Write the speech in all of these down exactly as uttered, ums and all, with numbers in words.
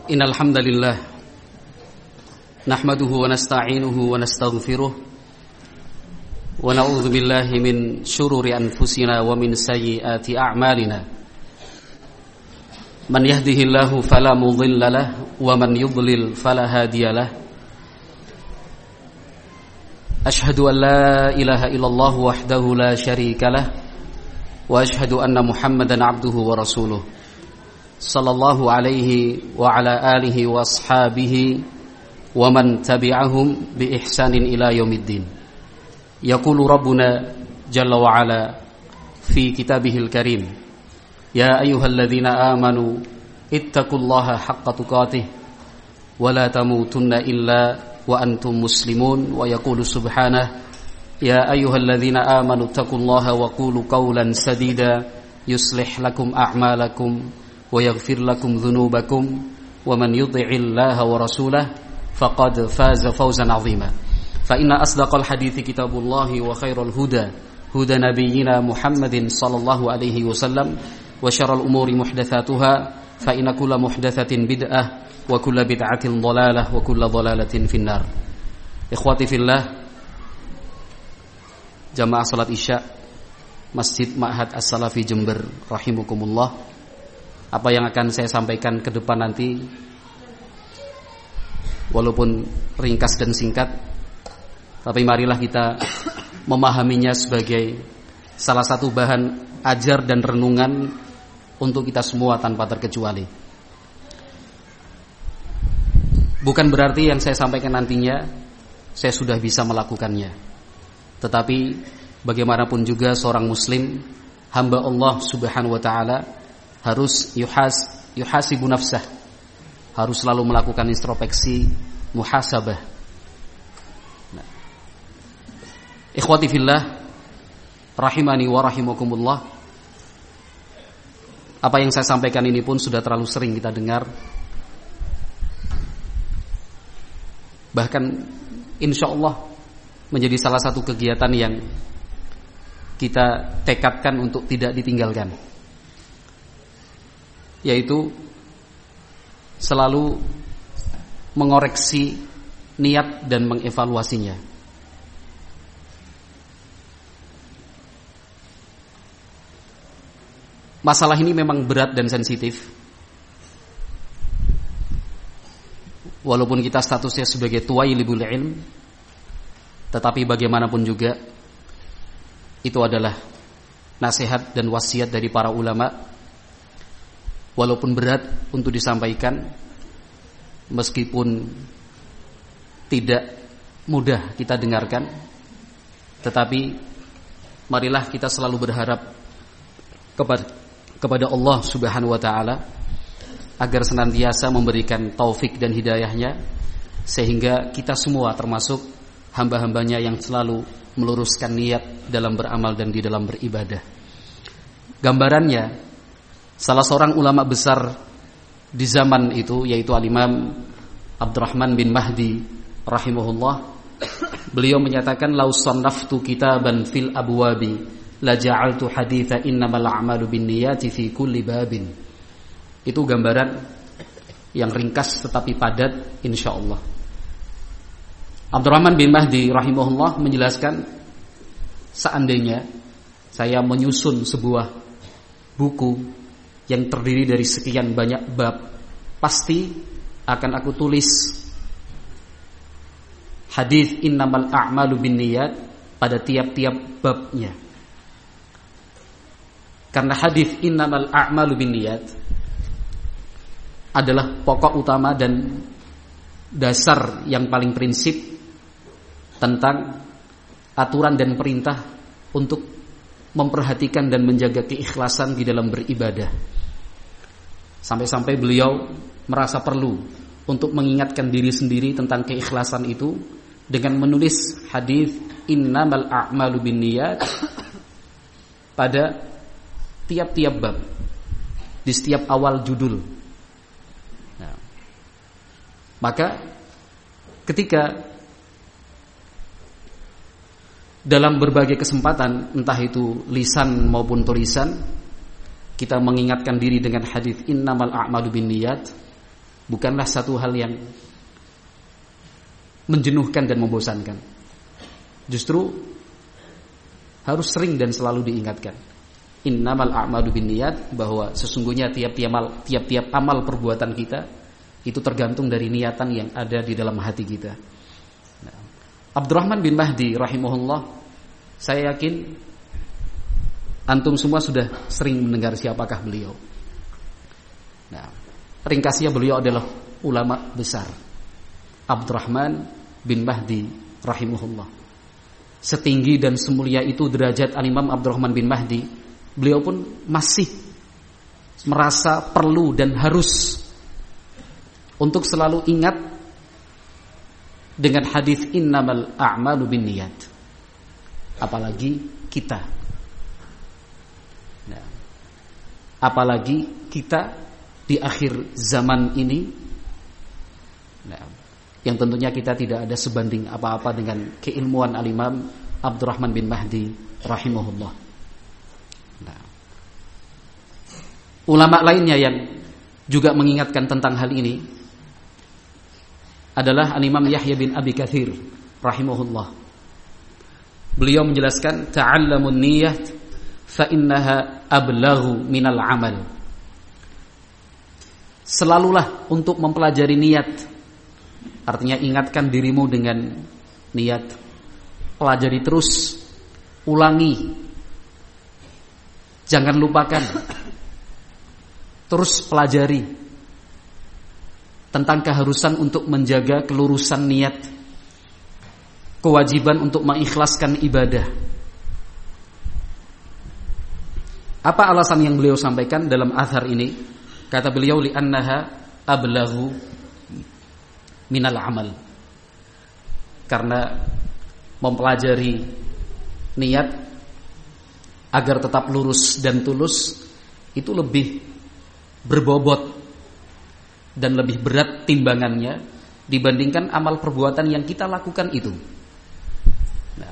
Innal hamdalillah nahmaduhu wa nasta'inuhu wa nastaghfiruh wa na'udzu billahi min shururi anfusina wa min sayyiati a'malina. Man yahdihillahu fala mudilla lahu wa man yudlil fala hadiya lahu. Ashhadu an la ilaha illallah wahdahu la syarika lahu wa ashhadu anna Muhammadan abduhu wa rasuluh. Sallallahu alaihi wa ala alihi wa ashabihi wa man tabi'ahum bi ihsanin ila yaumiddin. Yaqulu Rabbuna jalla wa ala fi kitabihil karim, ya ayyuhalladzina amanu ittaqullaha haqqa tuqatih wa la tamutunna illa wa antum muslimun. Wa yaqulu subhanahu, ya ayyuhalladzina amanu ittaqullaha wa qulu qawlan sadida yuslih lakum a'malakum wa yaghfir lakum dhunubakum wa man yuti'illaha wa rasulahu faqad faza fawzan 'azima. Fa inna asdaqal hadithi kitabullahi wa khairal huda huda nabiyyina Muhammadin sallallahu alaihi wasallam wa syarral umuri muhdatsatuha fa inna kulla muhdatsatin bid'ah wa kulla bid'atin dhalalah wa kulla dhalalatin finnar. Ikhwati fillah, jamaah salat Isya Masjid Ma'had As-Salafi Jember rahimakumullah. Apa yang akan saya sampaikan ke depan nanti, walaupun ringkas dan singkat, tapi marilah kita memahaminya sebagai salah satu bahan ajar dan renungan untuk kita semua tanpa terkecuali. Bukan berarti yang saya sampaikan nantinya saya sudah bisa melakukannya, tetapi bagaimanapun juga seorang muslim, hamba Allah subhanahu wa ta'ala, harus yuhas, yuhasibu nafsah, harus selalu melakukan introspeksi, muhasabah. Nah. Ikhwati fillah rahimani wa rahimakumullah, apa yang saya sampaikan ini pun sudah terlalu sering kita dengar. Bahkan insyaallah menjadi salah satu kegiatan yang kita tekadkan untuk tidak ditinggalkan, yaitu selalu mengoreksi niat dan mengevaluasinya. Masalah ini memang berat dan sensitif. Walaupun kita statusnya sebagai tuwailibul ilm, tetapi bagaimanapun juga itu adalah nasihat dan wasiat dari para ulama. Walaupun berat untuk disampaikan, meskipun tidak mudah kita dengarkan, tetapi marilah kita selalu berharap kepada kepada Allah Subhanahu wa taala agar senantiasa memberikan taufik dan hidayahnya, sehingga kita semua termasuk hamba-hambanya yang selalu meluruskan niat dalam beramal dan di dalam beribadah. Gambarannya, salah seorang ulama besar di zaman itu, yaitu Al-Imam Abdurrahman bin Mahdi rahimahullah, beliau menyatakan, lau sannaftu kitaban fil abwabi la ja'altu haditha innamal a'malu binniyati fi kulli babin. Itu gambaran yang ringkas tetapi padat insyaallah. Abdurrahman bin Mahdi rahimahullah menjelaskan, seandainya saya menyusun sebuah buku yang terdiri dari sekian banyak bab, pasti akan aku tulis hadis innamal a'malu binniyat pada tiap-tiap babnya. Karena hadis innamal a'malu binniyat adalah pokok utama dan dasar yang paling prinsip tentang aturan dan perintah untuk memperhatikan dan menjaga keikhlasan di dalam beribadah. Sampai-sampai beliau merasa perlu untuk mengingatkan diri sendiri tentang keikhlasan itu dengan menulis hadis innamal a'malu binniyat pada tiap-tiap bab, di setiap awal judul. Nah, maka ketika dalam berbagai kesempatan, entah itu lisan maupun tulisan, kita mengingatkan diri dengan hadis innamal a'malu binniyat, bukanlah satu hal yang menjenuhkan dan membosankan. Justru harus sering dan selalu diingatkan. Innamal a'malu binniyat, bahwa sesungguhnya tiap-tiap amal, tiap-tiap amal perbuatan kita itu tergantung dari niatan yang ada di dalam hati kita. Nah, Abdurrahman bin Mahdi rahimahullah, saya yakin antum semua sudah sering mendengar siapakah beliau. Nah, ringkasnya beliau adalah ulama besar, Abdurrahman bin Mahdi rahimahullah. Setinggi dan semulia itu derajat Al-Imam Abdurrahman bin Mahdi, beliau pun masih merasa perlu dan harus untuk selalu ingat dengan hadis innamal a'malu binniyat. Apalagi kita. Nah, apalagi kita di akhir zaman ini, nah, yang tentunya kita tidak ada sebanding apa-apa dengan keilmuan Al-Imam Abdurrahman bin Mahdi rahimahullah. Nah, ulama lainnya yang juga mengingatkan tentang hal ini adalah Al-Imam Yahya bin Abi Katsir rahimahullah. Beliau menjelaskan ta'allamun niyyah fa innaha ablaghu minal amal. Selalulah untuk mempelajari niat. Artinya ingatkan dirimu dengan niat. Pelajari terus, ulangi. Jangan lupakan. Terus pelajari tentang keharusan untuk menjaga kelurusan niat, kewajiban untuk mengikhlaskan ibadah. Apa alasan yang beliau sampaikan dalam athar ini? Kata beliau, li'annaha ablaghu minal amal. Karena mempelajari niat agar tetap lurus dan tulus itu lebih berbobot dan lebih berat timbangannya dibandingkan amal perbuatan yang kita lakukan itu. Nah,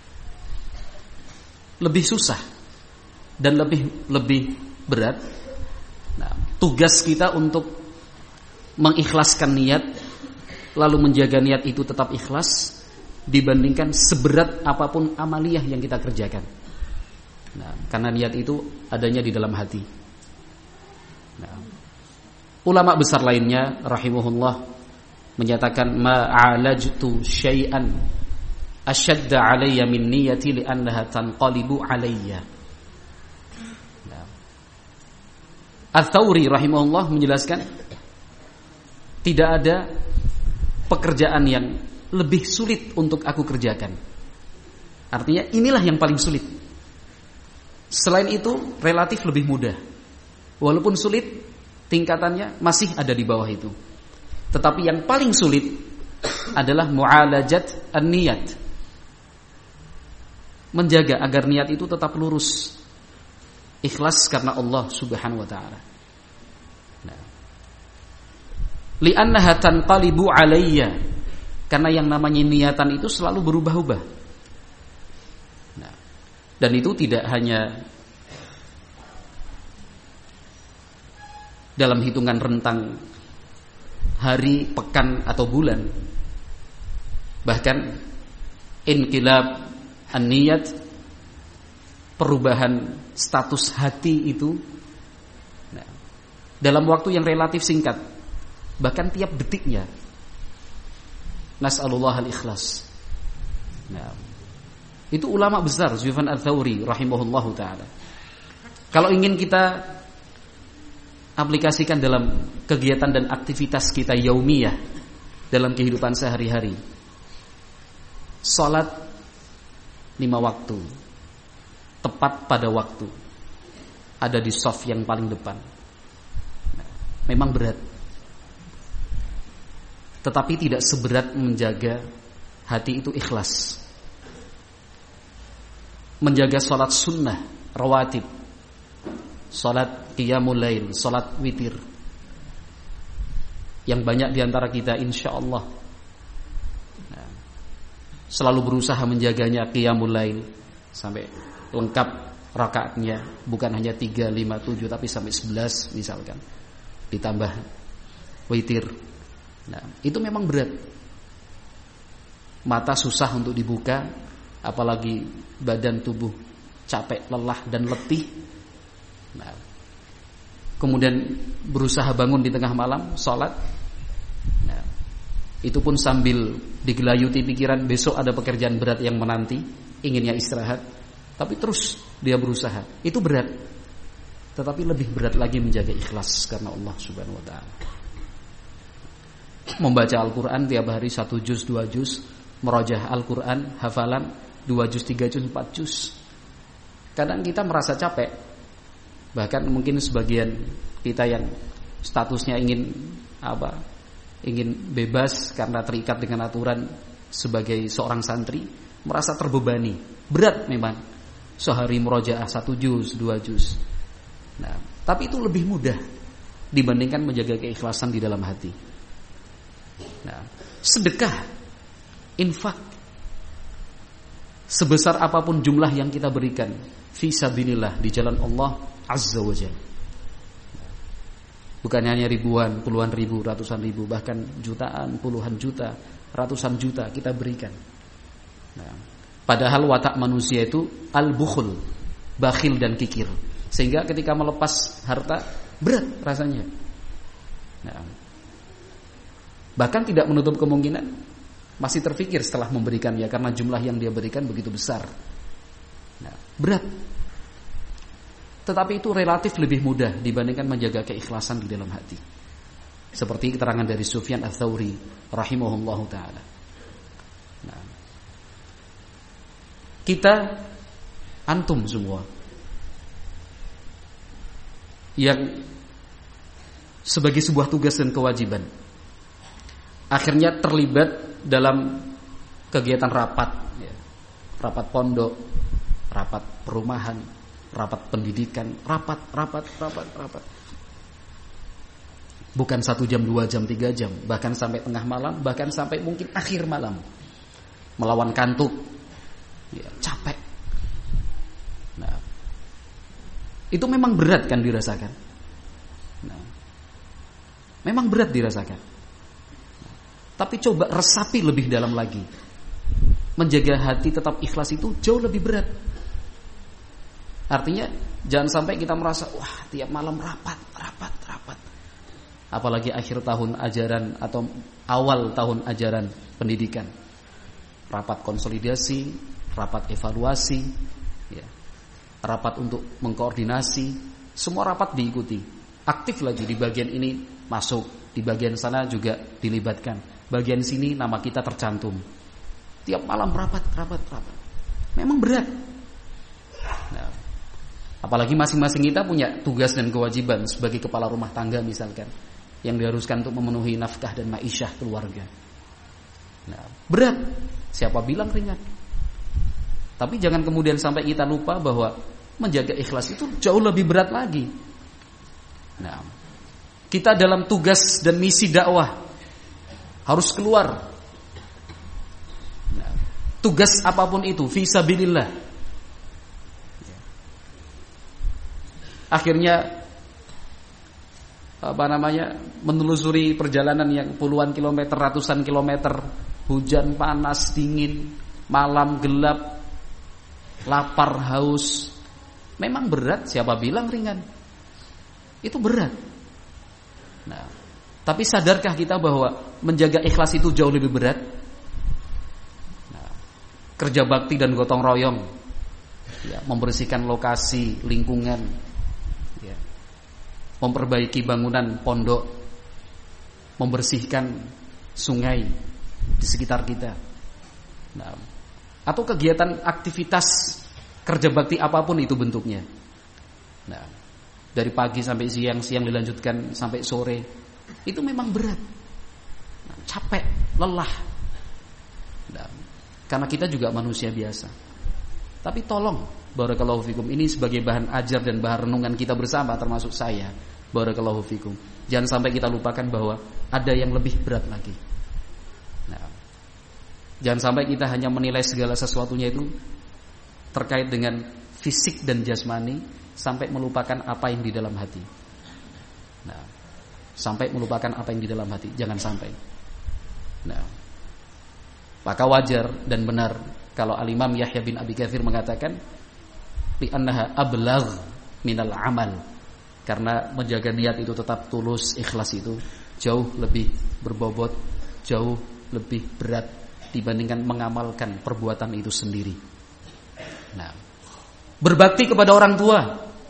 lebih susah dan lebih lebih berat. Nah, tugas kita untuk mengikhlaskan niat, lalu menjaga niat itu tetap ikhlas, dibandingkan seberat apapun amaliyah yang kita kerjakan. Nah, karena niat itu adanya di dalam hati. Nah, ulama besar lainnya rahimahullah menyatakan ma'alajtu syai'an asyadda 'alayya min niyyati li'annaha tanqalibu 'alayya. Nah, Ats-Tsauri rahimahullah menjelaskan tidak ada pekerjaan yang lebih sulit untuk aku kerjakan. Artinya inilah yang paling sulit. Selain itu relatif lebih mudah. Walaupun sulit, tingkatannya masih ada di bawah itu. Tetapi yang paling sulit adalah mu'alajat an-niyat. Menjaga agar niat itu tetap lurus, ikhlas karena Allah Subhanahu wa taala. Nah, li'annaha tanqalibu 'alayya. Karena yang namanya niatan itu selalu berubah-ubah. Nah, dan itu tidak hanya dalam hitungan rentang hari, pekan, atau bulan. Bahkan inqilab an-niyat, perubahan status hati itu, nah, dalam waktu yang relatif singkat, bahkan tiap detiknya. Nas'alullah al-ikhlas. Nah, itu ulama besar Sufyan Ats-Tsauri rahimahullahu taala. Kalau ingin kita aplikasikan dalam kegiatan dan aktivitas kita yaumiyah dalam kehidupan sehari-hari, salat lima waktu, tepat pada waktu, ada di shaf yang paling depan. Nah, memang berat, tetapi tidak seberat menjaga hati itu ikhlas, menjaga salat sunnah rawatib, salat qiyamul lail, salat witir, yang banyak diantara kita insyaallah nah, selalu berusaha menjaganya qiyamul lail sampai lengkap rakaatnya, bukan hanya tiga, lima, tujuh tapi sampai sebelas misalkan, ditambah witir. Nah, itu memang berat. Mata susah untuk dibuka, apalagi badan tubuh capek, lelah dan letih. Nah, kemudian berusaha bangun di tengah malam, sholat. Nah, itu pun sambil digelayuti pikiran besok ada pekerjaan berat yang menanti, inginnya istirahat, tapi terus dia berusaha. Itu berat. Tetapi lebih berat lagi menjaga ikhlas karena Allah Subhanahu wa taala. Membaca Al-Qur'an tiap hari satu juz, dua juz, merojah Al-Qur'an, hafalan dua juz, tiga juz, empat juz. Kadang kita merasa capek. Bahkan mungkin sebagian kita yang statusnya ingin apa? Ingin bebas karena terikat dengan aturan sebagai seorang santri, merasa terbebani. Berat memang. Sehari murojaah satu juz, dua juz. Nah, tapi itu lebih mudah dibandingkan menjaga keikhlasan di dalam hati. Nah, sedekah, infak, sebesar apapun jumlah yang kita berikan fi sabilillah di jalan Allah Azza wa Jalla. Bukan hanya ribuan, puluhan ribu, ratusan ribu, bahkan jutaan, puluhan juta, ratusan juta kita berikan. Nah, padahal watak manusia itu al-bukhul, bakhil dan kikir. Sehingga ketika melepas harta berat rasanya. Nah, bahkan tidak menutup kemungkinan masih terfikir setelah memberikannya karena jumlah yang dia berikan begitu besar. Nah, berat. Tetapi itu relatif lebih mudah dibandingkan menjaga keikhlasan di dalam hati. Seperti keterangan dari Sufyan Ats-Tsauri rahimahullahu taala. Nah, kita antum semua yang sebagai sebuah tugas dan kewajiban akhirnya terlibat dalam kegiatan rapat, ya. Rapat pondok, rapat perumahan, rapat pendidikan, rapat, rapat, rapat, rapat. Bukan satu jam, dua jam, tiga jam, bahkan sampai tengah malam, bahkan sampai mungkin akhir malam, melawan kantuk, ya, capek. Nah, itu memang berat kan dirasakan. Nah, memang berat dirasakan. Nah, tapi coba resapi lebih dalam lagi. Menjaga hati tetap ikhlas itu jauh lebih berat. Artinya jangan sampai kita merasa wah tiap malam rapat, rapat, rapat. Apalagi akhir tahun ajaran atau awal tahun ajaran pendidikan. Rapat konsolidasi, rapat evaluasi, ya. Rapat untuk mengkoordinasi, semua rapat diikuti. Aktif lagi di bagian ini masuk, di bagian sana juga dilibatkan. Bagian sini nama kita tercantum. Tiap malam rapat, rapat, rapat. Memang berat. Nah, apalagi masing-masing kita punya tugas dan kewajiban sebagai kepala rumah tangga misalkan, yang diharuskan untuk memenuhi nafkah dan ma'isyah keluarga. Nah, berat. Siapa bilang ringan? Tapi jangan kemudian sampai kita lupa bahwa menjaga ikhlas itu jauh lebih berat lagi. Nah, kita dalam tugas dan misi dakwah harus keluar. Nah, tugas apapun itu fisabilillah. Akhirnya apa namanya menelusuri perjalanan yang puluhan kilometer, ratusan kilometer, hujan, panas, dingin, malam gelap, lapar, haus. Memang berat, siapa bilang ringan? Itu berat. Nah, tapi sadarkah kita bahwa menjaga ikhlas itu jauh lebih berat? Nah, kerja bakti dan gotong royong, ya, membersihkan lokasi, lingkungan, ya, memperbaiki bangunan pondok, membersihkan sungai di sekitar kita. Nah, atau kegiatan aktivitas kerja bakti apapun itu bentuknya. Nah, dari pagi sampai siang, siang dilanjutkan sampai sore, itu memang berat. Nah, capek, lelah. Nah, karena kita juga manusia biasa. Tapi tolong, barakallahu fikum, ini sebagai bahan ajar dan bahan renungan kita bersama, termasuk saya, barakallahu fikum. Jangan sampai kita lupakan bahwa ada yang lebih berat lagi. Nah, jangan sampai kita hanya menilai segala sesuatunya itu terkait dengan fisik dan jasmani sampai melupakan apa yang di dalam hati. Nah, sampai melupakan apa yang di dalam hati. Jangan sampai. Nah, maka wajar dan benar kalau Al-Imam Yahya bin Abi Katsir mengatakan li'annaha ablagh minal amal, karena menjaga niat itu tetap tulus, ikhlas itu jauh lebih berbobot, jauh lebih berat dibandingkan mengamalkan perbuatan itu sendiri. Nah, berbakti kepada orang tua.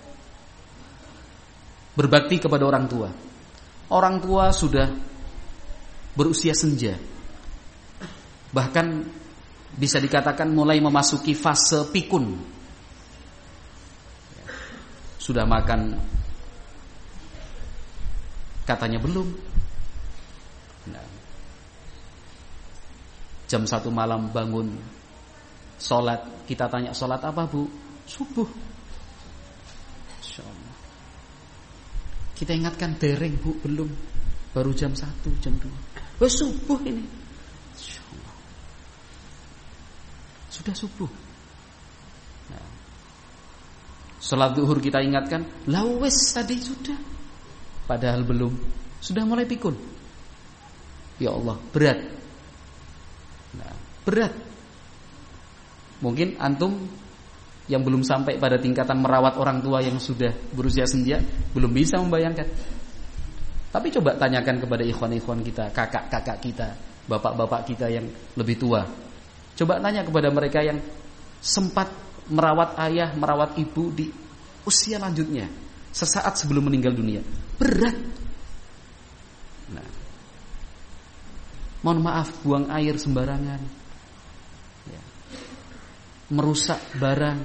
Berbakti kepada orang tua. Orang tua sudah berusia senja. Bahkan bisa dikatakan mulai memasuki fase pikun. Sudah makan? Katanya belum. Nah, jam satu malam bangun sholat, kita tanya sholat apa bu? Subuh. Insyaallah. Kita ingatkan dereng bu, belum. Baru jam satu, jam dua. Wah subuh ini. Insyaallah. Sudah subuh. Nah, sholat zuhur kita ingatkan, lawes tadi sudah. Padahal belum. Sudah mulai pikun. Ya Allah, berat. Nah, berat. Mungkin antum yang belum sampai pada tingkatan merawat orang tua yang sudah berusia senja belum bisa membayangkan. Tapi coba tanyakan kepada ikhwan-ikhwan kita, kakak-kakak kita, bapak-bapak kita yang lebih tua. Coba tanya kepada mereka yang sempat merawat ayah, merawat ibu di usia lanjutnya, sesaat sebelum meninggal dunia. Berat. Nah, mohon maaf, buang air sembarangan, ya, merusak barang,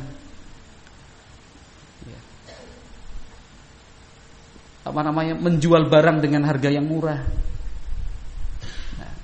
ya, apa namanya, menjual barang dengan harga yang murah. Nah,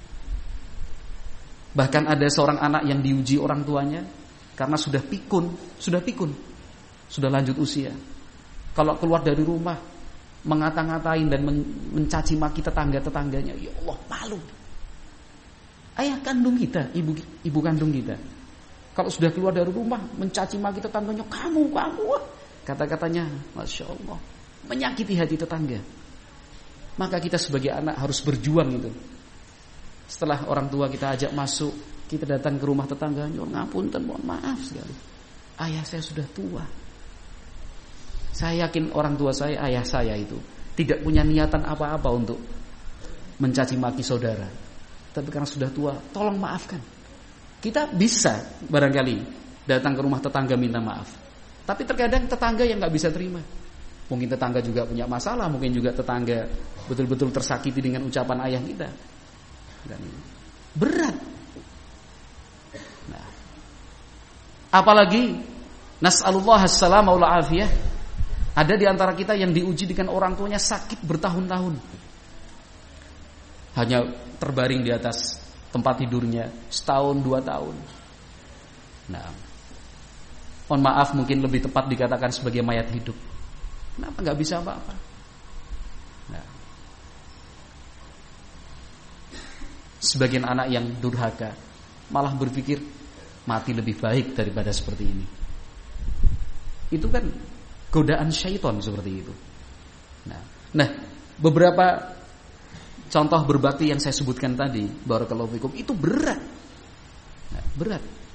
bahkan ada seorang anak yang diuji orang tuanya karena sudah pikun, sudah pikun, sudah lanjut usia. Kalau keluar dari rumah mengata-ngatain dan mencaci maki tetangga-tetangganya, ya Allah, malu. Ayah kandung kita, ibu ibu kandung kita, kalau sudah keluar dari rumah mencaci maki tetangganya, kamu, kamu, kata-katanya, masya Allah, menyakiti hati tetangga. Maka kita sebagai anak harus berjuang itu. Setelah orang tua kita ajak masuk, kita datang ke rumah tetangganya, ngapunten, mohon maaf sekali, ayah saya sudah tua. Saya yakin orang tua saya, ayah saya itu tidak punya niatan apa-apa untuk mencaci maki saudara. Tapi karena sudah tua, tolong maafkan. Kita bisa barangkali datang ke rumah tetangga minta maaf. Tapi terkadang tetangga yang gak bisa terima. Mungkin tetangga juga punya masalah, mungkin juga tetangga betul-betul tersakiti dengan ucapan ayah kita. Dan berat. Nah, apalagi nas'alullah as-salama wal afiyah. Ada di antara kita yang diuji dengan orang tuanya sakit bertahun-tahun, hanya terbaring di atas tempat tidurnya setahun dua tahun. Nah, mohon maaf, mungkin lebih tepat dikatakan sebagai mayat hidup. Kenapa nggak bisa apa-apa? Nah, sebagian anak yang durhaka malah berpikir mati lebih baik daripada seperti ini. Itu kan godaan syaitan seperti itu. Nah, nah, beberapa contoh berbakti yang saya sebutkan tadi, barakallahu fikum, itu berat. Nah, berat.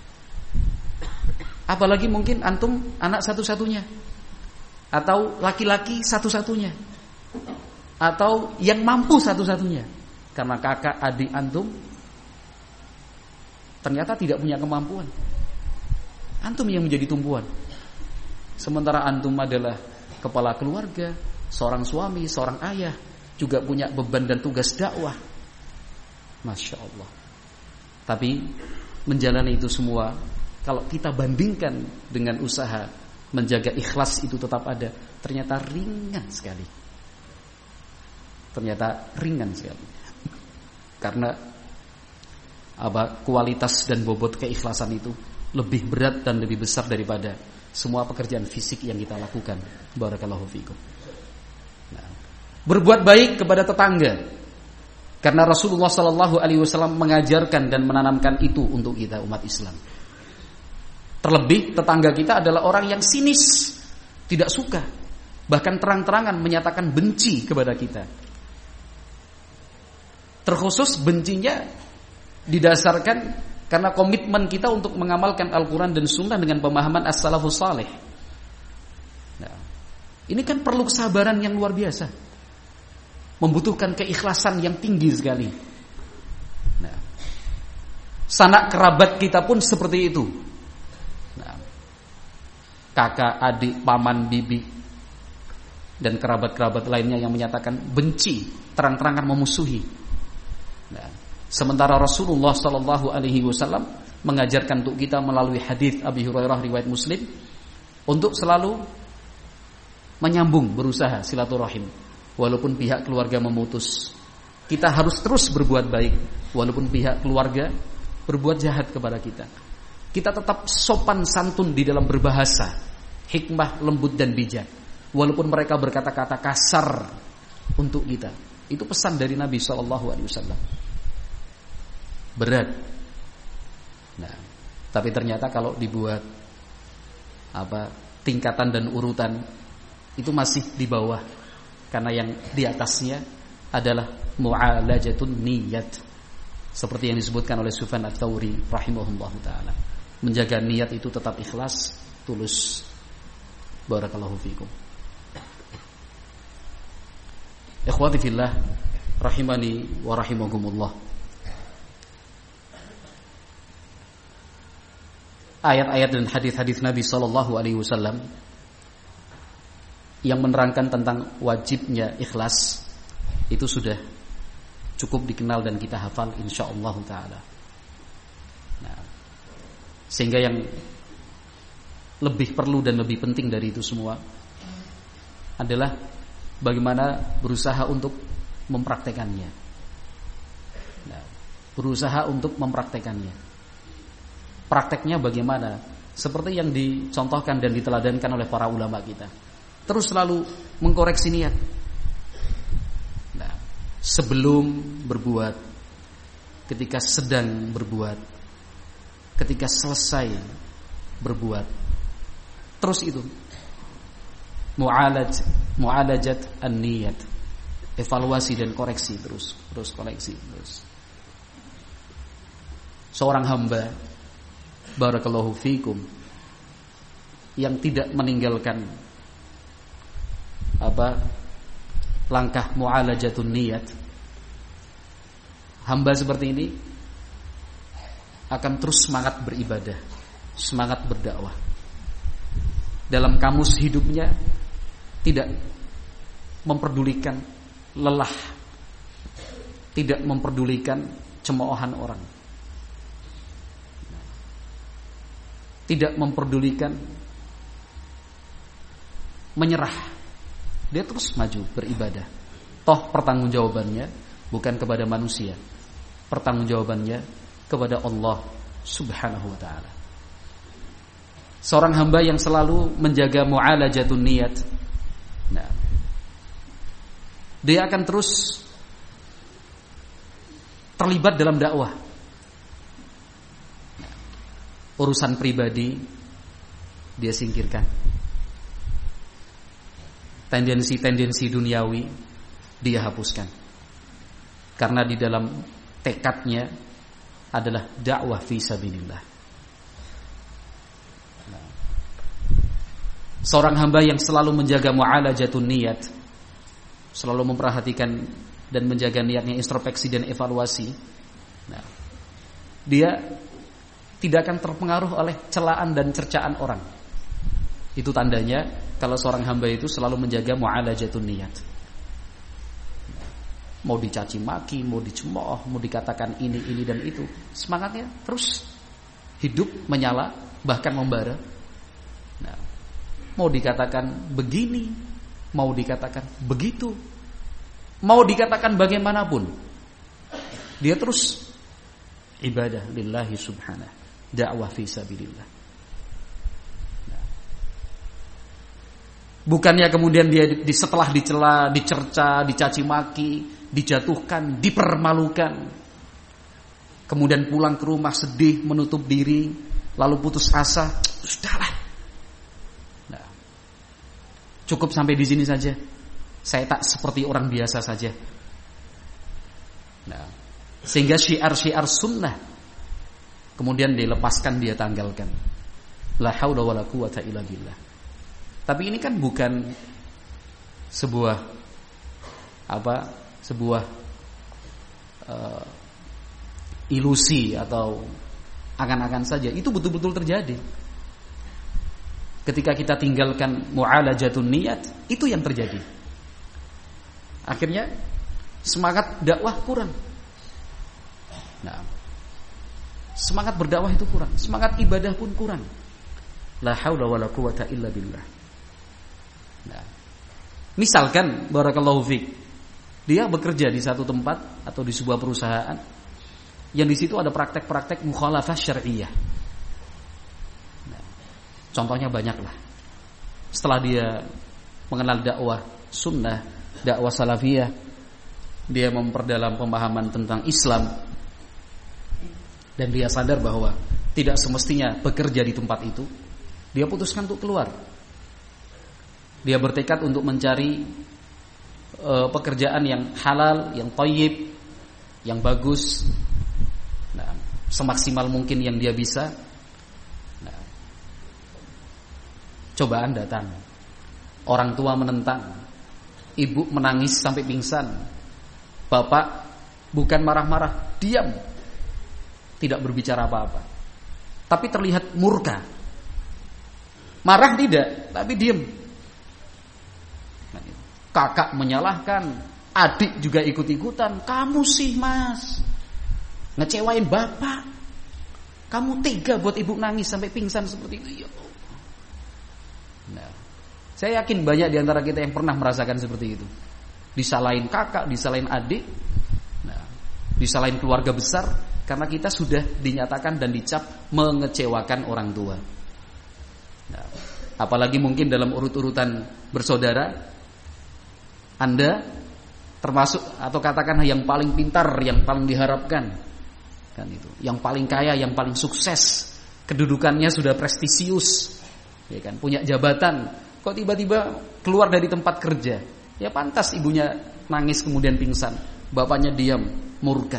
Apalagi mungkin antum anak satu-satunya, atau laki-laki satu-satunya, atau yang mampu satu-satunya. Karena kakak adik antum ternyata tidak punya kemampuan. Antum yang menjadi tumpuan. Sementara antum adalah kepala keluarga, seorang suami, seorang ayah, juga punya beban dan tugas dakwah. Masya Allah. Tapi menjalani itu semua, kalau kita bandingkan dengan usaha menjaga ikhlas itu tetap ada, ternyata ringan sekali. Ternyata ringan sekali. Karena apa, kualitas dan bobot keikhlasan itu lebih berat dan lebih besar daripada semua pekerjaan fisik yang kita lakukan. Barakallahu fikum. Nah, berbuat baik kepada tetangga, karena Rasulullah Sallallahu Alaihi Wasallam mengajarkan dan menanamkan itu untuk kita umat Islam. Terlebih tetangga kita adalah orang yang sinis, tidak suka, bahkan terang-terangan menyatakan benci kepada kita. Terkhusus bencinya didasarkan karena komitmen kita untuk mengamalkan Al-Quran dan Sunnah dengan pemahaman as-salafus salih. Nah, ini kan perlu kesabaran yang luar biasa, membutuhkan keikhlasan yang tinggi sekali. Nah, sanak kerabat kita pun seperti itu. Nah, kakak, adik, paman, bibi, dan kerabat-kerabat lainnya yang menyatakan benci, terang-terangan memusuhi. Nah, sementara Rasulullah Sallallahu Alaihi Wasallam mengajarkan untuk kita melalui hadis Abi Hurairah riwayat Muslim untuk selalu menyambung, berusaha silaturahim walaupun pihak keluarga memutus. Kita harus terus berbuat baik walaupun pihak keluarga berbuat jahat kepada kita. Kita tetap sopan santun di dalam berbahasa, hikmah, lembut dan bijak walaupun mereka berkata-kata kasar untuk kita. Itu pesan dari Nabi Sallallahu Alaihi Wasallam. Berat. Nah, tapi ternyata kalau dibuat apa tingkatan dan urutan itu masih di bawah, karena yang di atasnya adalah mu'alajatun niyat, seperti yang disebutkan oleh Sufyan Ats-Tsauri rahimahullahu taala. Menjaga niat itu tetap ikhlas, tulus. Barakallahu fikum. Ikhwati fillah rahimani wa rahimakumullah. Ayat-ayat dan hadis-hadis Nabi sallallahu alaihi wasallam yang menerangkan tentang wajibnya ikhlas itu sudah cukup dikenal dan kita hafal insyaallah taala. Nah, sehingga yang lebih perlu dan lebih penting dari itu semua adalah bagaimana berusaha untuk mempraktekannya. Nah, berusaha untuk mempraktekannya. Prakteknya bagaimana? Seperti yang dicontohkan dan diteladankan oleh para ulama kita. Terus selalu mengkoreksi niat. Nah, sebelum berbuat, ketika sedang berbuat, ketika selesai berbuat. Terus itu mu'alaj mu'alajat an-niyat, evaluasi dan koreksi terus, terus koreksi terus. Seorang hamba barakallahu fikum yang tidak meninggalkan apa langkah mu'alajatun niyat, hamba seperti ini akan terus semangat beribadah, semangat berdakwah. Dalam kamus hidupnya tidak memperdulikan lelah, tidak memperdulikan cemoohan orang, tidak memperdulikan menyerah. Dia terus maju beribadah. Toh pertanggungjawabannya bukan kepada manusia, pertanggungjawabannya kepada Allah Subhanahu wa ta'ala. Seorang hamba yang selalu menjaga mu'alajatun niyat, nah, dia akan terus terlibat dalam dakwah. Nah, urusan pribadi dia singkirkan, tendensi-tendensi duniawi dia hapuskan, karena di dalam tekadnya adalah dakwah fi sabilillah. Seorang hamba yang selalu menjaga mu'alajatun niyat, selalu memperhatikan dan menjaga niatnya, introspeksi dan evaluasi, nah, dia tidak akan terpengaruh oleh celaan dan cercaan orang. Itu tandanya kalau seorang hamba itu selalu menjaga mu'alajatun niyat. Mau dicaci maki, mau dicemooh, mau dikatakan ini, ini dan itu, semangatnya terus hidup menyala, bahkan membara. Nah, mau dikatakan begini, mau dikatakan begitu, mau dikatakan bagaimanapun, dia terus ibadah lillahi subhanahu, dakwah fi sabilillah. Nah, bukannya kemudian dia di, setelah dicela, dicerca, dicaci maki, dijatuhkan, dipermalukan, kemudian pulang ke rumah sedih, menutup diri, lalu putus asa, sudahlah. Cukup sampai di sini saja. Saya tak seperti orang biasa saja. Nah, sehingga syiar-syiar sunnah kemudian dilepaskan, dia tanggalkan. La haula wala quwata illa billah. Tapi ini kan bukan sebuah apa? Sebuah uh, ilusi atau akan-akan saja. Itu betul-betul terjadi. Ketika kita tinggalkan mu'alajatun niyat, itu yang terjadi. Akhirnya semangat dakwah kurang. Nah, semangat berdakwah itu kurang, semangat ibadah pun kurang. La haula wala quwata illa billah. Nah, misalkan barakallahu fiik, dia bekerja di satu tempat atau di sebuah perusahaan yang di situ ada praktek-praktek mukhalafah syar'iyyah. Nah, contohnya banyaklah. Setelah dia mengenal dakwah sunnah, dakwah salafiyah, dia memperdalam pemahaman tentang Islam, dan dia sadar bahwa tidak semestinya bekerja di tempat itu, dia putuskan untuk keluar. Dia bertekad untuk mencari e, pekerjaan yang halal, yang thayyib, yang bagus, nah, semaksimal mungkin yang dia bisa. Nah, cobaan datang, orang tua menentang, ibu menangis sampai pingsan, bapak bukan marah-marah, diam, tidak berbicara apa-apa, tapi terlihat murka. Marah tidak, tapi diam. Kakak menyalahkan, adik juga ikut-ikutan. Kamu sih mas, ngecewain bapak. Kamu tega buat ibu nangis sampai pingsan seperti itu. Ya. Nah, saya yakin banyak di antara kita yang pernah merasakan seperti itu. Disalahin kakak, disalahin adik, nah, disalahin keluarga besar, karena kita sudah dinyatakan dan dicap mengecewakan orang tua. Nah, apalagi mungkin dalam urut-urutan bersaudara, Anda termasuk atau katakanlah yang paling pintar, yang paling diharapkan, kan itu, yang paling kaya, yang paling sukses, kedudukannya sudah prestisius, ya kan, punya jabatan, kok tiba-tiba keluar dari tempat kerja, ya pantas ibunya nangis kemudian pingsan, bapaknya diam, murka.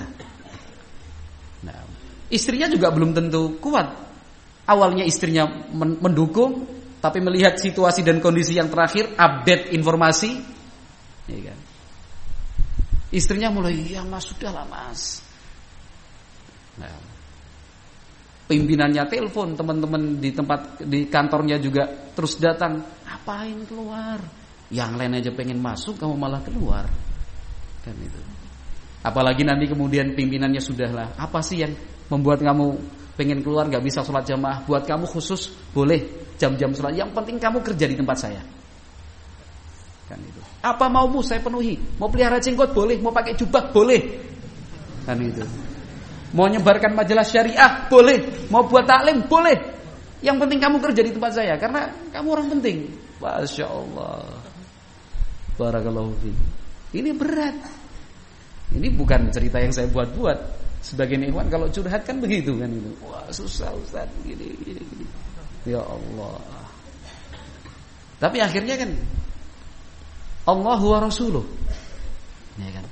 Nah, istrinya juga belum tentu kuat. Awalnya istrinya mendukung, tapi melihat situasi dan kondisi yang terakhir, update informasi, ya kan, istrinya mulai, ya mas, sudahlah mas. Nah, pimpinannya telepon, teman-teman di tempat di kantornya juga terus datang, ngapain keluar? Yang lain aja pengen masuk, kamu malah keluar, kan itu. Apalagi nanti kemudian pimpinannya sudahlah, apa sih yang membuat kamu pengen keluar, nggak bisa sholat jamaah? Buat kamu khusus boleh jam-jam sholat, yang penting kamu kerja di tempat saya, kan itu. Apa maumu saya penuhi. Mau pelihara jenggot boleh, mau pakai jubah boleh, kan itu. Mau nyebarkan majalah syariah boleh, mau buat taklim boleh. Yang penting kamu kerja di tempat saya, karena kamu orang penting. Masya Allah, barakallahu fiik. Ini berat. Ini bukan cerita yang saya buat-buat. Sebagian ikhwan kalau curhat kan begitu kan itu. Wah susah Ustaz, gini, gini, gini. Ya Allah. Tapi akhirnya kan Allah wa rasuluh, ya kan?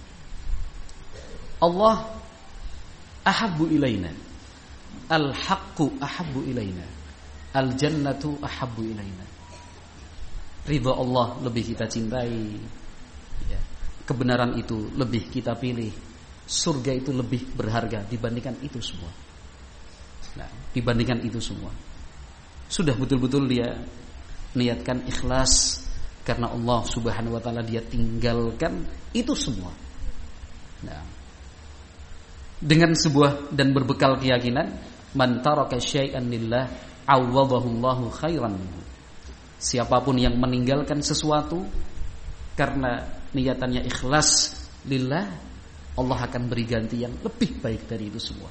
Allah ahabbu ilaina, al-haqqu ahabbu ilaina, al-jannatu ahabbu ilaina. Ridha Allah lebih kita cintai, ya. Kebenaran itu lebih kita pilih, surga itu lebih berharga dibandingkan itu semua. Nah, dibandingkan itu semua, sudah betul-betul dia niatkan ikhlas karena Allah Subhanahu wa taala, dia tinggalkan itu semua. Nah, dengan sebuah dan berbekal keyakinan, man taraka syai'an lillah awwadahu Allahu khairan minhu. Siapapun yang meninggalkan sesuatu karena niatannya ikhlas lillah, Allah akan beri ganti yang lebih baik dari itu semua.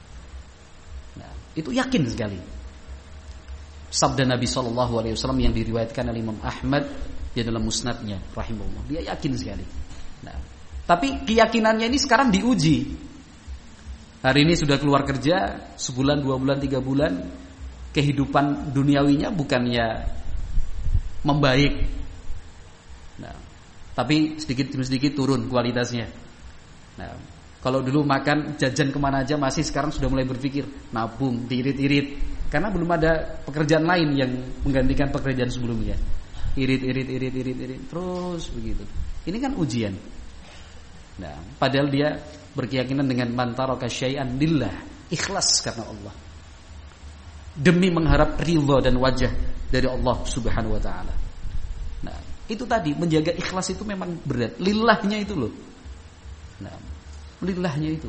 Nah, itu yakin sekali. Sabda Nabi sallallahu alaihi wasallam yang diriwayatkan oleh Imam Ahmad di dalam musnadnya rahimahullah, dia yakin sekali. Nah, tapi keyakinannya ini sekarang diuji. Hari ini sudah keluar kerja sebulan, dua bulan, tiga bulan, kehidupan duniawinya bukannya membaik, nah, tapi sedikit demi sedikit turun kualitasnya. Nah, Kalau dulu makan jajan kemana aja masih, sekarang sudah mulai berpikir nabung, diirit-irit. Karena belum ada pekerjaan lain yang menggantikan pekerjaan sebelumnya. Irit, irit, irit, irit, irit, terus begitu. Ini kan ujian. Nah, padahal dia berkeyakinan dengan man taraka syai'an lillah, ikhlas karena Allah. Demi mengharap ridha dan wajah dari Allah Subhanahu wa taala. Nah, itu tadi menjaga ikhlas itu memang berat. Lillahnya itu loh. Nah, lillahnya itu.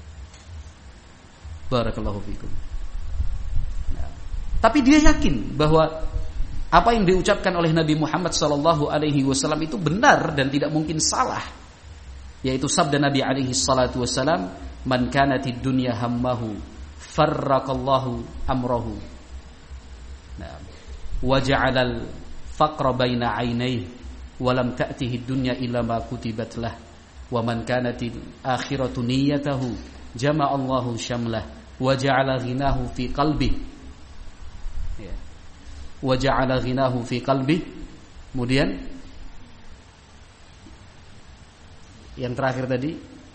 Barakallahu fikum. Nah, tapi dia yakin bahwa apa yang diucapkan oleh Nabi Muhammad sallallahu alaihi wasallam itu benar dan tidak mungkin salah. Yaitu sabda Nabi alaihi salatu wasallam, "Man kanatid dunya hammahu, farraqallahu amrahu." Nah, wa ja'alal faqra baina 'ainayhi wa lam ta'tihi dunya illa ma kutibat lah. Wa man kanatid akhiratu niyyatahu, jama'allahu syamlah wa ja'ala ghinahu fi qalbihi. Ya. Wa ja'ala ghinahu fi qalbihi. Kemudian yang terakhir tadi,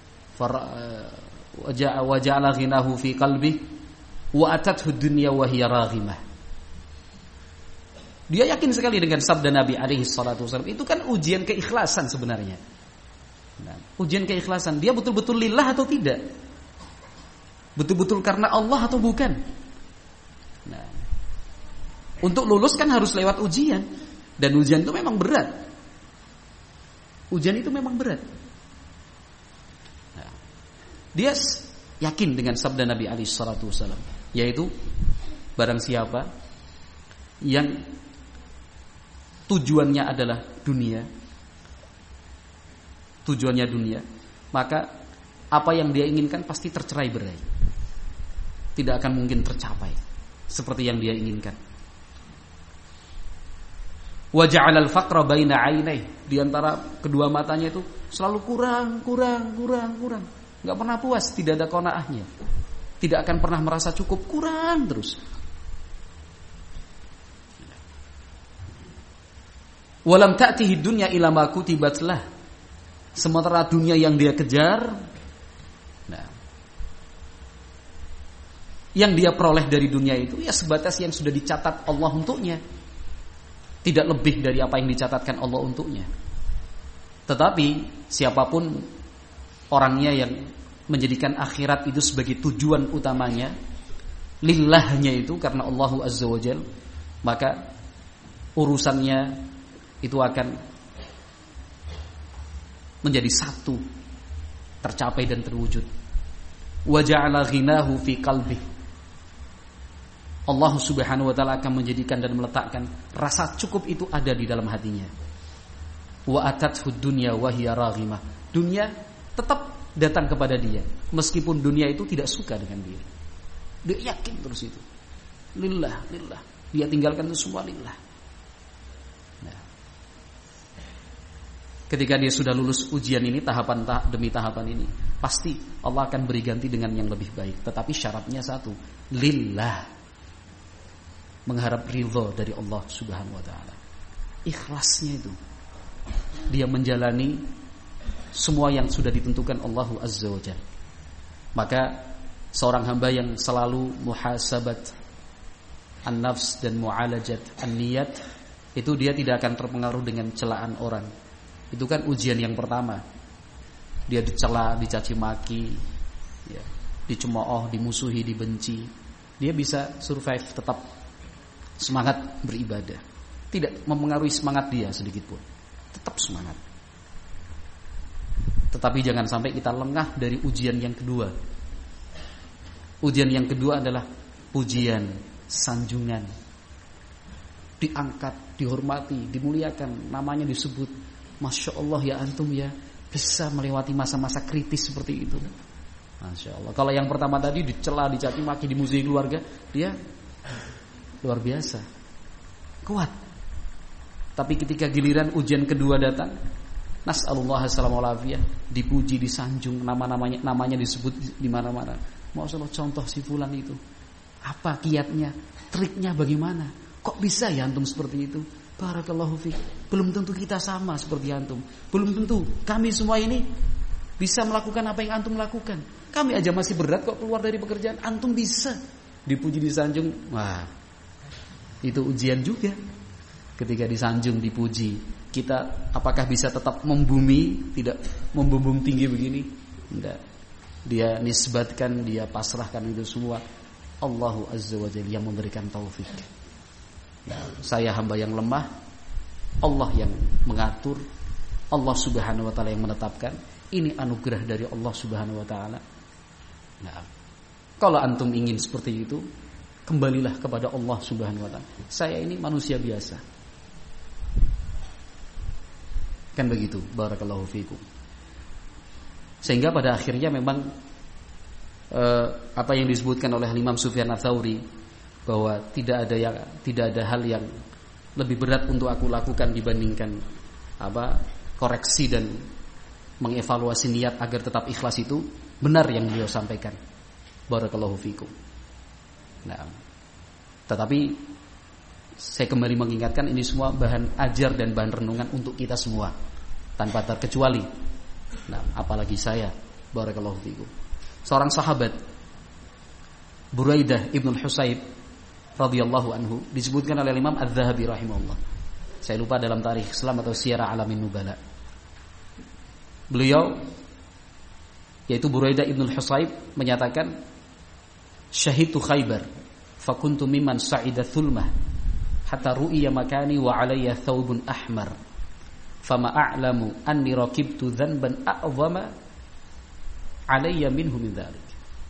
wa ja'ala ghinahu fi qalbihi wa atathu dunya wa hiya raghimah. Dia yakin sekali dengan sabda Nabi alaihi salatu wasallam. Itu kan ujian keikhlasan sebenarnya. Nah, ujian keikhlasan, dia betul-betul lillah atau tidak? Betul-betul karena Allah atau bukan? Nah, untuk lulus kan harus lewat ujian. Dan ujian itu memang berat. Ujian itu memang berat. Nah, dia yakin dengan sabda Nabi alaihi salatu wasallam, yaitu barang siapa yang tujuannya adalah dunia, tujuannya dunia, maka apa yang dia inginkan pasti tercerai-berai, tidak akan mungkin tercapai seperti yang dia inginkan. Wa ja'alal faqra baina 'ainayhi, di antara kedua matanya itu selalu kurang, kurang, kurang, kurang, enggak pernah puas, tidak ada qanaahnya, tidak akan pernah merasa cukup, kurang terus. Walam ta'tihi dunya ila ma kutibat lah. Sementara dunia yang dia kejar, nah, yang dia peroleh dari dunia itu ya sebatas yang sudah dicatat Allah untuknya, tidak lebih dari apa yang dicatatkan Allah untuknya. Tetapi siapapun orangnya yang menjadikan akhirat itu sebagai tujuan utamanya, lillahnya itu karena Allah Azza wa Jalla, maka urusannya itu akan menjadi satu, tercapai dan terwujud. Wa ja'ala ghinahu fi qalbi. Allah Subhanahu wa taala akan menjadikan dan meletakkan rasa cukup itu ada di dalam hatinya. Wa atathu dunya wa hiya raghimah. Dunia tetap datang kepada dia meskipun dunia itu tidak suka dengan dia. Dia yakin terus itu. Lillah, lillah. Dia tinggalkan itu semua lillah. Ketika dia sudah lulus ujian ini, tahapan tahap demi tahapan ini, pasti Allah akan beri ganti dengan yang lebih baik. Tetapi syaratnya satu, lillah, mengharap ridha dari Allah Subhanahu wa taala. Ikhlasnya itu, dia menjalani semua yang sudah ditentukan Allah Azza wa Jalla. Maka seorang hamba yang selalu muhasabat an-nafs dan mu'alajat an-niyat, itu dia tidak akan terpengaruh dengan celaan orang. Itu kan ujian yang pertama. Dia dicela, dicaci maki, ya, dicemooh, dimusuhi, dibenci. Dia bisa survive, tetap semangat beribadah. Tidak mempengaruhi semangat dia sedikit pun. Tetap semangat. Tetapi jangan sampai kita lengah dari ujian yang kedua. Ujian yang kedua adalah pujian, sanjungan. Diangkat, dihormati, dimuliakan, namanya disebut. Masya Allah ya antum ya, bisa melewati masa-masa kritis seperti itu. Masya Allah. Kalau yang pertama tadi dicela, dicaci maki, dimusuhi keluarga, dia luar biasa, kuat. Tapi ketika giliran ujian kedua datang, nas'alullah as-salamulafiyah, dipuji, disanjung, nama-namanya namanya disebut di mana-mana. Masya Allah, contoh si fulan itu, apa kiatnya, triknya bagaimana? Kok bisa ya antum seperti itu? Barakallahu fiik. Belum tentu kita sama seperti antum. Belum tentu kami semua ini bisa melakukan apa yang antum lakukan. Kami aja masih berat kok keluar dari pekerjaan, antum bisa. Dipuji disanjung, wah itu ujian juga. Ketika disanjung, dipuji, kita apakah bisa tetap membumi, tidak membumbung tinggi begini? Tidak. Dia nisbatkan, dia pasrahkan itu semua Allahu Azza wa Jalla yang memberikan taufik. Nah, saya hamba yang lemah, Allah yang mengatur, Allah Subhanahu wa taala yang menetapkan. Ini anugerah dari Allah Subhanahu wa taala. Nah, kalau antum ingin seperti itu, kembalilah kepada Allah Subhanahu wa taala. Saya ini manusia biasa. Kan begitu, barakallahu fikum. Sehingga pada akhirnya memang eh, apa yang disebutkan oleh Imam Sufyan Ats-Tsauri, bahwa tidak ada yang tidak ada hal yang lebih berat untuk aku lakukan dibandingkan apa koreksi dan mengevaluasi niat agar tetap ikhlas, itu benar yang beliau sampaikan. Barakallahu fikum. Nah, tetapi saya kembali mengingatkan ini semua bahan ajar dan bahan renungan untuk kita semua tanpa terkecuali. Nah, apalagi saya, barakallahu fikum. Seorang sahabat Buraidah ibn al-Husayb radhiyallahu anhu disebutkan oleh Imam Adz-Dzahabi rahimahullah. Saya lupa dalam tarikh Islam atau Syiar Alamin Nubala. Beliau yaitu Buraidah ibn al-Husayb menyatakan, "Syahidtu Khaybar, fakuntu mimman sa'ida thulmah, hatta ru'iya makani wa 'alayya thawbun ahmar, fama a'lamu anni rakibtu dhanban a'zama 'alayya minhu min dzalik."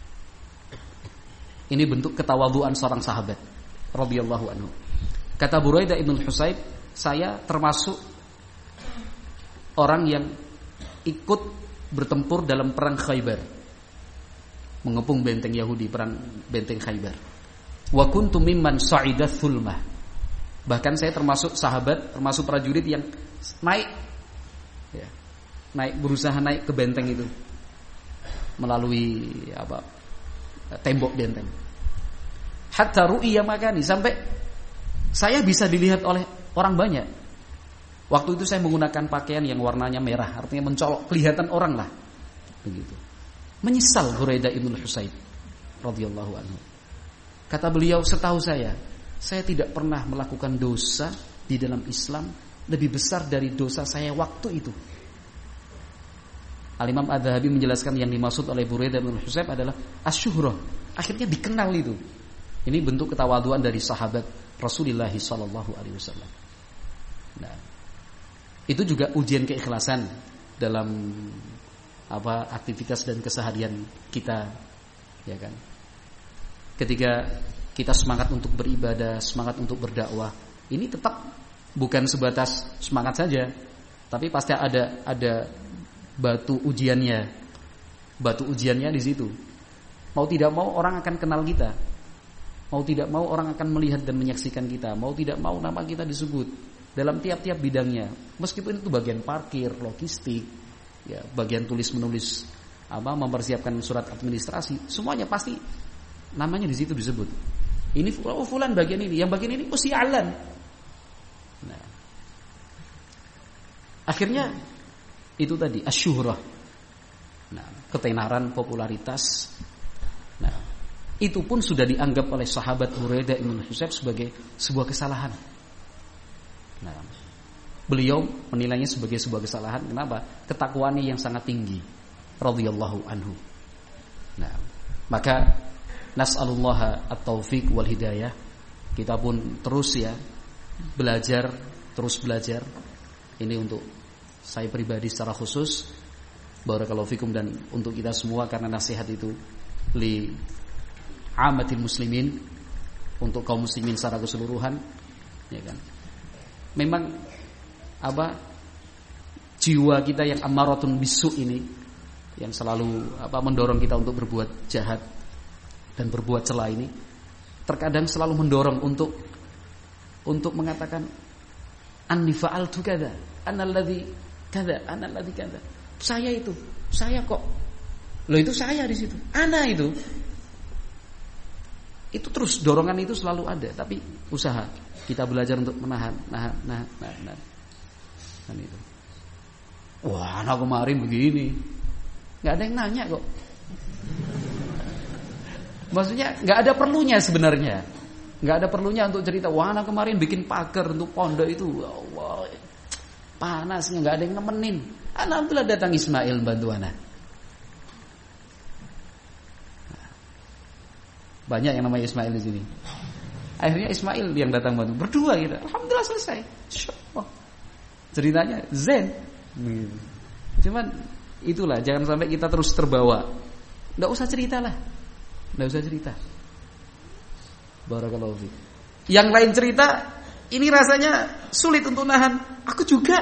Ini bentuk ketawadhuan seorang sahabat radhiyallahu anhu. Kata Buraidah ibn al-Husayb, saya termasuk orang yang ikut bertempur dalam perang Khaybar, mengepung benteng Yahudi, perang benteng Khaybar. Wa kuntu mimman sa'ida thulmah. Bahkan saya termasuk sahabat, termasuk prajurit yang naik ya, naik berusaha naik ke benteng itu melalui apa? Tembok benteng. Hatta ru'iya makani, sampai saya bisa dilihat oleh orang banyak. Waktu itu saya menggunakan pakaian yang warnanya merah, artinya mencolok, kelihatan orang lah. Begitu. Menyesal Buraidah ibn al-Husayb radhiyallahu anhu. Kata beliau, setahu saya, saya tidak pernah melakukan dosa di dalam Islam lebih besar dari dosa saya waktu itu. Al-Imam Adz-Dzahabi menjelaskan yang dimaksud oleh Buraidah bin Husayb adalah asyuhrah. Akhirnya dikenal itu. Ini bentuk ketawaduan dari sahabat Rasulullah sallallahu alaihi wasallam. Nah, itu juga ujian keikhlasan dalam apa aktivitas dan keseharian kita, ya kan? Ketika kita semangat untuk beribadah, semangat untuk berdakwah, ini tetap bukan sebatas semangat saja, tapi pasti ada ada batu ujiannya. Batu ujiannya di situ. Mau tidak mau orang akan kenal kita. Mau tidak mau orang akan melihat dan menyaksikan kita. Mau tidak mau nama kita disebut dalam tiap-tiap bidangnya. Meskipun itu bagian parkir, logistik, ya, bagian tulis menulis, apa, mempersiapkan surat administrasi, semuanya pasti namanya di situ disebut. Ini oh, fulan bagian ini, yang bagian ini oh si Alan. Nah, akhirnya itu tadi asyuhrah. Nah, ketenaran, popularitas. Nah, itu pun sudah dianggap oleh sahabat Buraidah ibn Husayb sebagai sebuah kesalahan. Nah, beliau menilainya sebagai sebuah kesalahan. Kenapa? Ketakwaannya yang sangat tinggi, radhiyallahu anhu. Nah, maka nas'alullaha at-taufiq wal hidayah. Kita pun terus ya belajar, terus belajar. Ini untuk saya pribadi secara khusus, barakallahu fikum, dan untuk kita semua, karena nasihat itu li amatil muslimin, untuk kaum muslimin secara keseluruhan, ya kan. Memang apa jiwa kita yang ammaratun bisu ini, yang selalu apa mendorong kita untuk berbuat jahat dan berbuat cela ini, terkadang selalu mendorong untuk untuk mengatakan anni fa'altu kada, analladzi kada, analladzi kada. Saya itu, saya kok. Loh itu saya di situ. Ana itu. Itu terus dorongan itu selalu ada, tapi usaha kita belajar untuk menahan, nahan, nahan, nahan, nahan. Dan itu. Wah, anak kemarin begini. Nggak ada yang nanya kok. Maksudnya nggak ada perlunya sebenarnya. Nggak ada perlunya untuk cerita, wah anak kemarin bikin pagar untuk pondok itu, Allah, panasnya nggak ada yang nemenin. Alhamdulillah datang Ismail bantu anak. Banyak yang namanya Ismail di sini. Akhirnya Ismail yang datang bantu, berdua gitu. Alhamdulillah selesai. Insyaallah. Ceritanya zen. Cuman itulah, jangan sampai kita terus terbawa. Nggak usah ceritalah, nggak usah cerita. Barakallahu fiik. Yang lain cerita, ini rasanya sulit untuk nahan. Aku juga.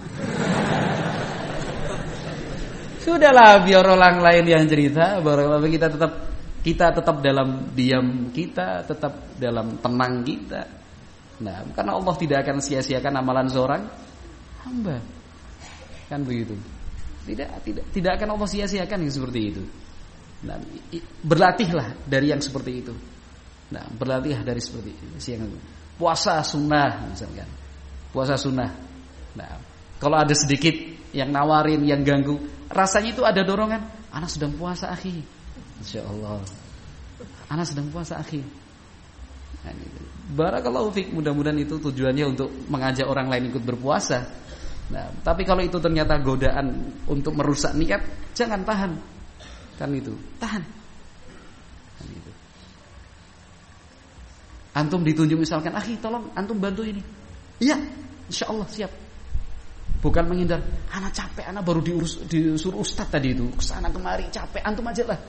Sudahlah, biar orang lain yang cerita. Barakallahu fiik, kita tetap kita tetap dalam diam kita, tetap dalam tenang kita. Nah, karena Allah tidak akan sia-siakan amalan seorang hamba. Kan begitu. Tidak tidak tidak akan Allah sia-siakan yang seperti itu. Nah, berlatihlah dari yang seperti itu. Nah, berlatih dari seperti ini. Siang puasa sunnah misalkan. Puasa sunnah. Nah, kalau ada sedikit yang nawarin, yang ganggu, rasanya itu ada dorongan. Anak sedang puasa, akhi. Insyaallah. Anak sedang puasa, akhi. Nah, gitu. Barakallahu fiik, mudah-mudahan itu tujuannya untuk mengajak orang lain ikut berpuasa. Nah, tapi kalau itu ternyata godaan untuk merusak niat, jangan tahan. Kan itu, tahan. Kan itu. Antum ditunjuk misalkan, akhi tolong antum bantu ini. Iya, insyaallah siap. Bukan menghindar, anak capek, anak baru diurus, disuruh ustaz tadi itu, kesana kemari capek, antum aja lah.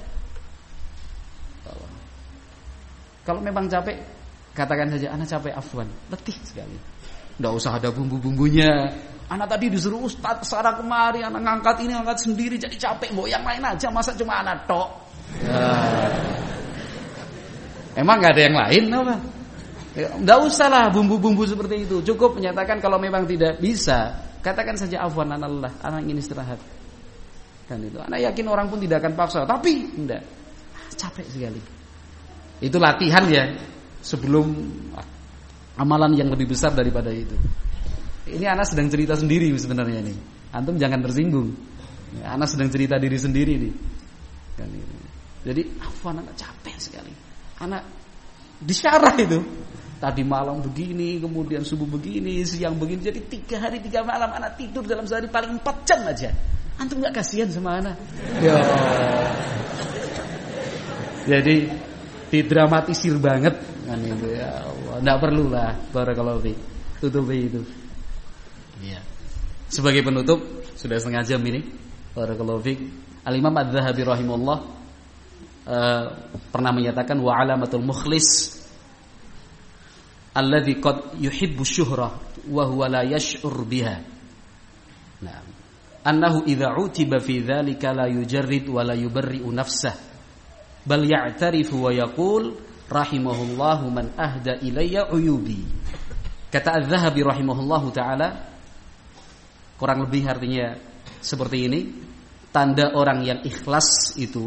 Kalau memang capek, katakan saja anak capek, afwan, letih sekali. Enggak usah ada bumbu-bumbunya. Anak tadi disuruh ustaz kesana kemari, anak ngangkat ini, ngangkat sendiri jadi capek, mau yang lain aja, masa cuma anak tok. Nah. Emang gak ada yang lain apa? Gak usah lah bumbu-bumbu seperti itu. Cukup menyatakan kalau memang tidak bisa, katakan saja afwan anallah, anak ingin istirahat. Kan itu. Anak yakin orang pun tidak akan paksa, tapi enggak. Capek sekali. Itu latihan ya sebelum amalan yang lebih besar daripada itu. Ini anak sedang cerita sendiri sebenarnya nih. Antum jangan tersinggung. Anak sedang cerita diri sendiri nih. Kan itu. Jadi afwan, anak capek sekali. Anak disyarah itu. Tadi malam begini, kemudian subuh begini, siang begini. Jadi tiga hari tiga malam anak tidur dalam sehari paling empat jam aja. Antum gak kasihan sama anak? Ya. Jadi didramatisir banget kan itu ya Allah. Enggak perlulah, barakallahu fiik. Tutupi itu. Iya. Sebagai penutup, sudah setengah jam ini. Barakallahu fiik. Al-Imam Adz-Dzahabi rahimahullah Uh, pernah menyatakan wa alamatul mukhlis alladzi qad yuhibbu syuhrah wa huwa la yash'ur biha. Nah, annahu idza utiba fi dzalika la yujarrid wa la yubarri'u nafsah bal ya'tarifu wa yaqul rahimahullahu man ahda ilayya uyubi. Kata Adz-Dzahabi rahimahullahu taala, kurang lebih artinya seperti ini, tanda orang yang ikhlas itu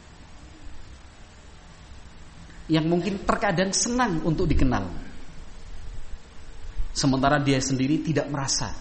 yang mungkin terkadang senang untuk dikenal, sementara dia sendiri tidak merasa.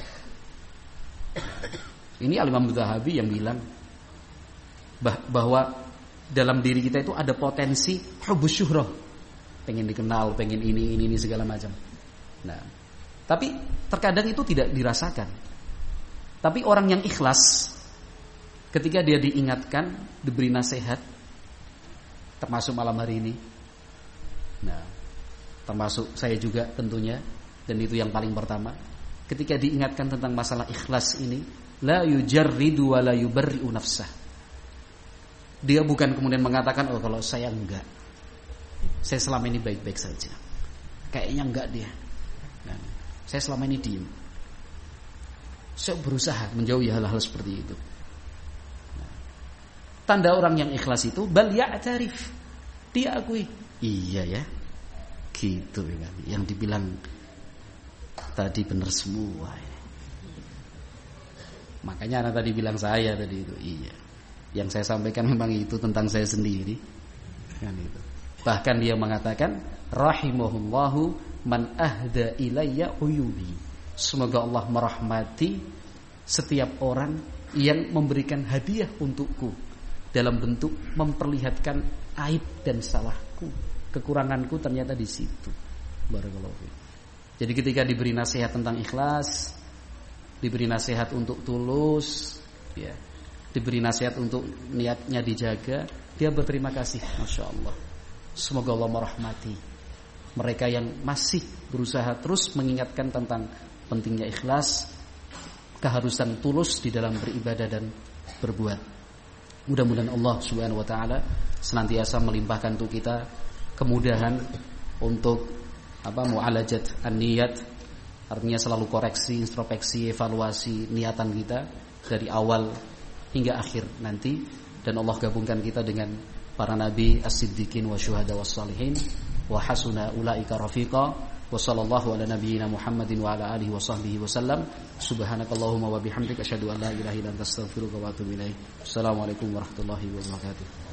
Ini Al-Imam Adz-Dzahabi yang bilang bahwa dalam diri kita itu ada potensi hubbus syuhrah, pengen dikenal, pengen ini ini ini segala macam. Nah, tapi terkadang itu tidak dirasakan. Tapi orang yang ikhlas, ketika dia diingatkan, diberi nasihat, termasuk malam hari ini. Nah, termasuk saya juga tentunya, dan itu yang paling pertama. Ketika diingatkan tentang masalah ikhlas ini, la yujarridu wa la yubarri'u nafsah. Dia bukan kemudian mengatakan, oh kalau saya enggak, saya selama ini baik-baik saja, kayaknya enggak dia. Nah, saya selama ini diem, saya berusaha menjauhi hal-hal seperti itu. Tanda orang yang ikhlas itu bal ya'tarif, dia akui, iya ya, gitu kan. Yang dibilang tadi benar semua. Makanya anak tadi bilang saya tadi itu, iya. Yang saya sampaikan memang itu tentang saya sendiri, kan itu. Bahkan dia mengatakan rahimahullahu man ahda ilayya uyubi. Semoga Allah merahmati setiap orang yang memberikan hadiah untukku dalam bentuk memperlihatkan aib dan salahku, kekuranganku ternyata di situ. Barakallahu fiik. Jadi ketika diberi nasihat tentang ikhlas, diberi nasihat untuk tulus, ya, diberi nasihat untuk niatnya dijaga, dia berterima kasih, masya Allah. Semoga Allah merahmati mereka yang masih berusaha terus mengingatkan tentang pentingnya ikhlas, keharusan tulus di dalam beribadah dan berbuat. Mudah-mudahan Allah Subhanahu wa taala senantiasa melimpahkan untuk kita kemudahan untuk apa mu'alajat an-niyat, artinya selalu koreksi, introspeksi, evaluasi niatan kita dari awal hingga akhir nanti, dan Allah gabungkan kita dengan para nabi, as-siddiqin wa syuhada was salihin wa hasuna ulaika rafiqa. Wa sallallahu ala nabiyyina Muhammadin wa ala alihi wa sahbihi wa sallam. Subhanakallahumma wa bihamdika asyhadu an la ilaha illa anta astaghfiruka wa atubu ilaik. Assalamualaikum warahmatullahi wabarakatuh.